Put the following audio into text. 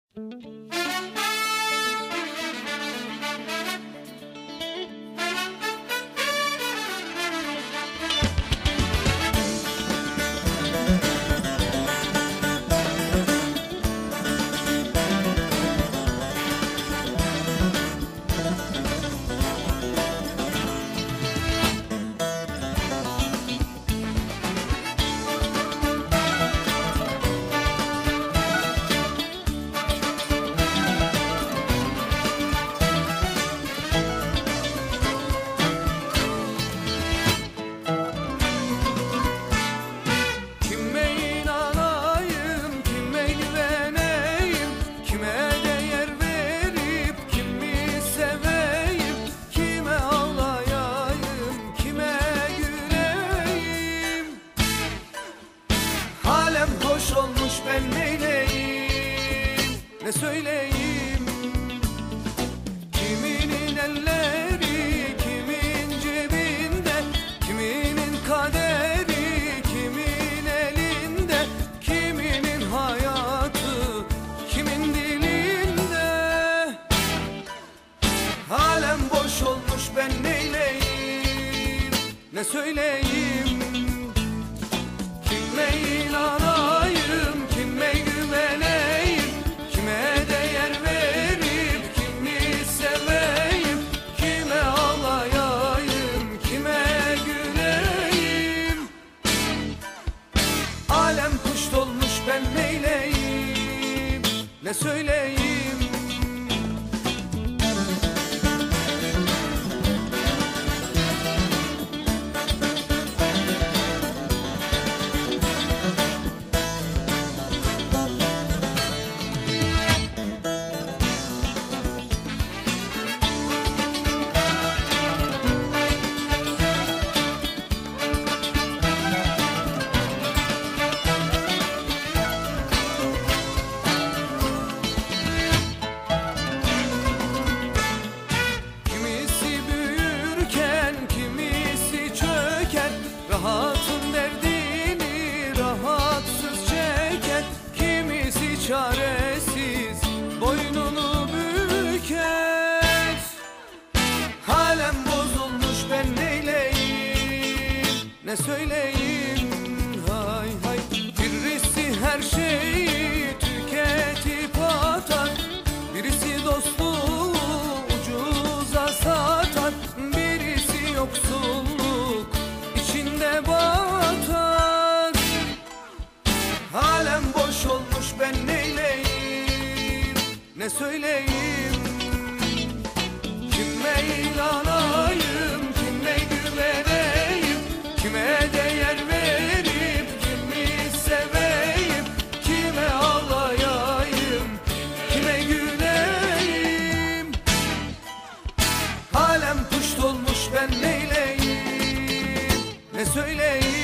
Ben neyleyim, ne söyleyeyim? Kiminin elleri, kimin cebinde, kiminin kaderi, kimin elinde, kiminin hayatı, kimin dilinde. Alem boş olmuş, ben neyleyim, ne söyleyeyim? Kime inanayım, kime güveneyim, kime değer verip kimi seveyim, kime ağlayayım, kime güleyim? Alem kuş dolmuş, ben neyleyim, ne söyleyeyim? Rahatın derdini rahatsız çeker, kimisi çaresiz boynunu büker. Alem bozulmuş, ben neyleyim, ne söyleyeyim? Hay hay, birisi her şeyi tüketip atar, birisi dostluğu ucuza satar, birisi yoksulluk içinde batar. Alem boş olmuş, ben neyleyim, ne söyleyeyim? Kime inanayım, kime güveneyim, kime değer verip kimi seveyim, kime ağlayayım, kime güleyim? Alem kuş dolmuş, ben neyleyim, ne söyleyeyim?